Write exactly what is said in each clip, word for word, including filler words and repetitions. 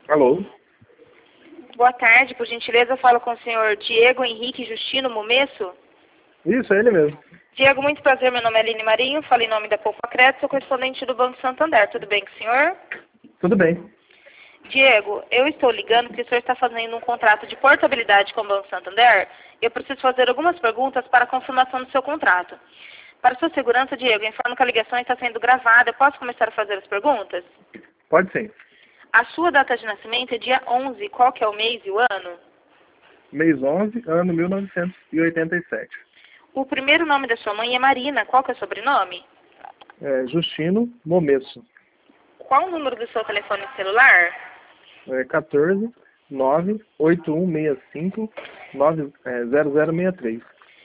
Alô? Boa tarde, por gentileza, eu falo com o senhor Diego Henrique Justino Momesso. Isso, é ele mesmo. Diego, muito prazer, meu nome é Aline Marinho, falo em nome da Poupa Crédito, sou correspondente do Banco Santander. Tudo bem com o senhor? Tudo bem. Diego, eu estou ligando porque o senhor está fazendo um contrato de portabilidade com o Banco Santander. Eu preciso fazer algumas perguntas para a confirmação do seu contrato. Para sua segurança, Diego, informo que a ligação está sendo gravada. Eu posso começar a fazer as perguntas? Pode sim. A sua data de nascimento é dia onze. Qual que é o mês e o ano? Mês onze, ano mil novecentos e oitenta e sete. O primeiro nome da sua mãe é Marina. Qual que é o sobrenome? É Justino Momesso. Qual o número do seu telefone celular? É quatorze, nove, oito um seis cinco, nove, é, zero zero seis três.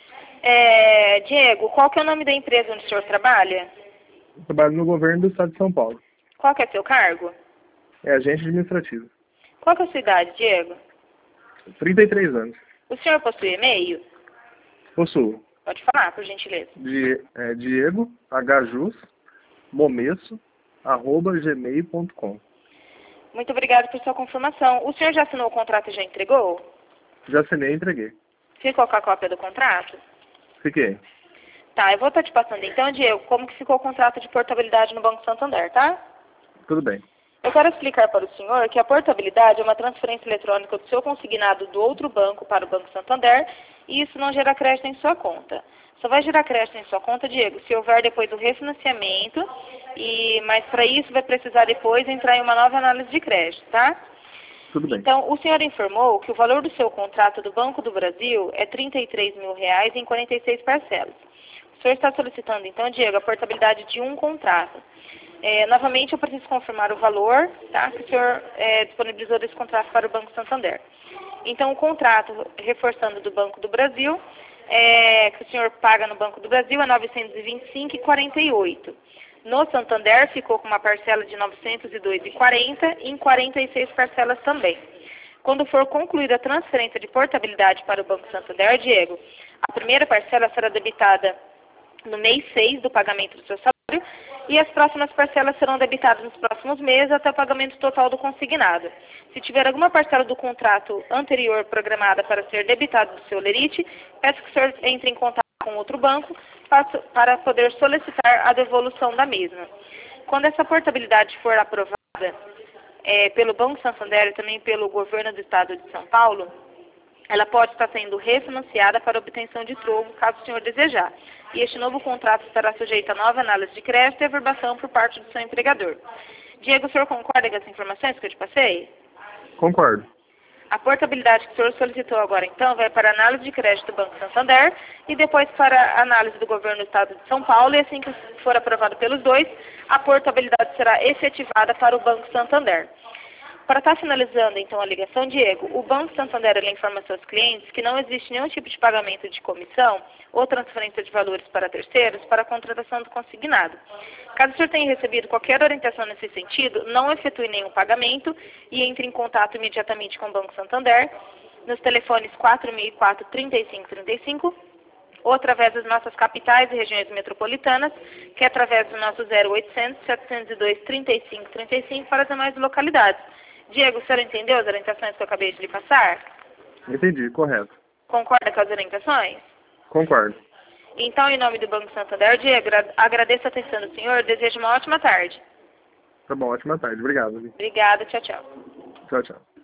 É, Diego, qual que é o nome da empresa onde o senhor trabalha? Eu trabalho no governo do estado de São Paulo. Qual que é seu cargo? É agente administrativo. Qual que é a sua idade, Diego? trinta e três anos. O senhor possui e-mail? Possuo. Pode falar, por gentileza. Die, é, Diego, Hjus, Momesso, arroba gmail ponto com. Muito obrigada por sua confirmação. O senhor já assinou o contrato e já entregou? Já assinei e entreguei. Ficou com a cópia do contrato? Fiquei. Tá, eu vou estar te passando então, Diego, como que ficou o contrato de portabilidade no Banco Santander, tá? Tudo bem. Eu quero explicar para o senhor que a portabilidade é uma transferência eletrônica do seu consignado do outro banco para o Banco Santander e isso não gera crédito em sua conta. Só vai gerar crédito em sua conta, Diego, se houver depois o refinanciamento, e, mas para isso vai precisar depois entrar em uma nova análise de crédito, tá? Tudo bem. Então, o senhor informou que o valor do seu contrato do Banco do Brasil é trinta e três mil reais em quarenta e seis parcelas. O senhor está solicitando, então, Diego, a portabilidade de um contrato. É, novamente, eu preciso confirmar o valor, tá, que o senhor é, disponibilizou desse contrato para o Banco Santander. Então, o contrato, reforçando do Banco do Brasil, é, que o senhor paga no Banco do Brasil é novecentos e vinte e cinco reais e quarenta e oito centavos. No Santander, ficou com uma parcela de novecentos e dois reais e quarenta centavos e em quarenta e seis parcelas também. Quando for concluída a transferência de portabilidade para o Banco Santander, Diego, a primeira parcela será debitada no mês seis do pagamento do seu salário e as próximas parcelas serão debitadas nos próximos meses até o pagamento total do consignado. Se tiver alguma parcela do contrato anterior programada para ser debitada do seu lerite, peço que o senhor entre em contato com outro banco para poder solicitar a devolução da mesma. Quando essa portabilidade for aprovada é, pelo Banco Santander e também pelo governo do estado de São Paulo, ela pode estar sendo refinanciada para obtenção de troco, caso o senhor desejar. E este novo contrato estará sujeito a nova análise de crédito e averbação por parte do seu empregador. Diego, o senhor concorda com as informações que eu te passei? Concordo. A portabilidade que o senhor solicitou agora, então, vai para a análise de crédito do Banco Santander e depois para a análise do governo do estado de São Paulo. E assim que for aprovado pelos dois, a portabilidade será efetivada para o Banco Santander. Para estar finalizando, então, a ligação, Diego, o Banco Santander ele informa aos seus clientes que não existe nenhum tipo de pagamento de comissão ou transferência de valores para terceiros para a contratação do consignado. Caso o senhor tenha recebido qualquer orientação nesse sentido, não efetue nenhum pagamento e entre em contato imediatamente com o Banco Santander nos telefones quatro mil e quatro, trinta e cinco trinta e cinco ou através das nossas capitais e regiões metropolitanas, que é através do nosso zero oitocentos, setecentos e dois, trinta e cinco trinta e cinco para as demais localidades. Diego, o senhor entendeu as orientações que eu acabei de lhe passar? Entendi, correto. Concorda com as orientações? Concordo. Então, em nome do Banco Santander, Diego, agradeço a atenção do senhor, desejo uma ótima tarde. Tá bom, ótima tarde. Obrigado. Obrigada, tchau, tchau. Tchau, tchau.